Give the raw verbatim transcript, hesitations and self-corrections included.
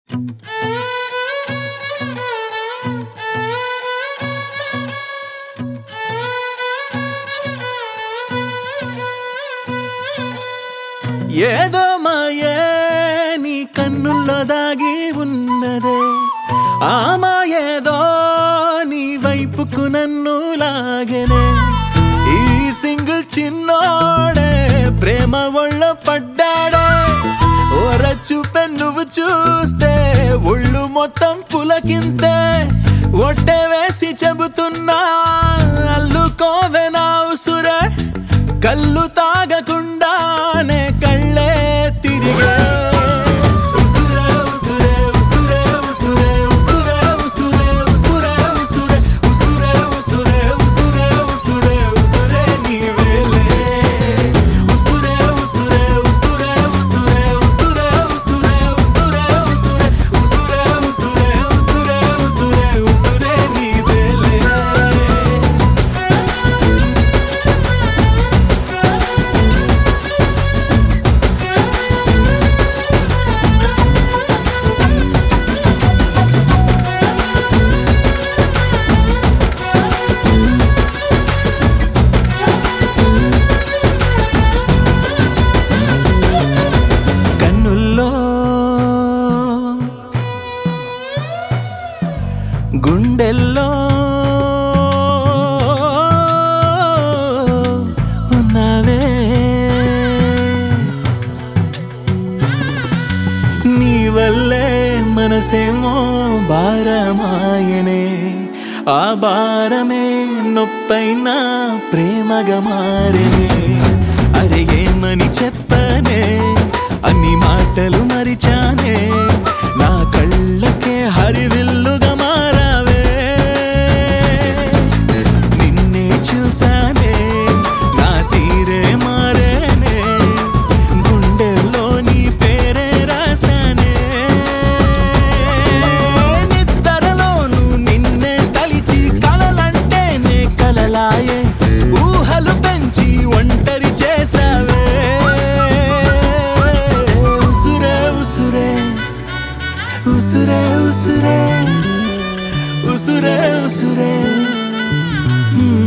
ఏదో మాయే నీ కన్నుల్లో దాగి ఉన్నదే, ఆ మాయేదో నీ వైపుకు నన్ను లాగనే. ఈ సింగిల్ చిన్నోడే ప్రేమ ఒళ్ళో పడ్డాడే, ఓర చూపే నువ్వు చూస్తే ఒళ్ళు మొత్తం పులకింతే. ఒట్టే వేసి చెబుతున్నా అల్లుకోవే నా ఉసురే, కళ్ళు తాగకుండానే కళ్ళే తిరిగే. ఉసురే ఉసురే ఉసురే ఉసురే ఉసురే ఉసురే ఉసురే ఉసురే ఉసురే ఉసురే ఉసురే ఉసురే ఉసురే నీవేలే. ఉసురే ఉసురే ఉసురే ఉసురే ఉసురే ఉసురే ఉసురే ఉసురే ఉసురే ఉసురే ఉసురే ఉసురే ఉసురే నీవేలే. కన్నుల్లో గుండెల్లో ఉన్నావే, నీ వల్లే మనసేమో భారమాయనే. ఆ భారమే నొప్పైనా ప్రేమగా మారనే. అరే ఏమని చెప్పనే, అన్ని మాటలు మరిచానే, నా కళ్ళకే హరివిల్లుగా మారావే. నిన్నే చూసానే, నా తీరే మారేనే, గుండెల్లో నీ పేరే రాసానే. నిద్రలోను నిన్నే తలిచి కలలంటేనే కలలాయే, ఊహలు పెంచి ఒంటరి చేసావే. ఉసురే ఉసురే ఉసురే ఉసురే ఉసురే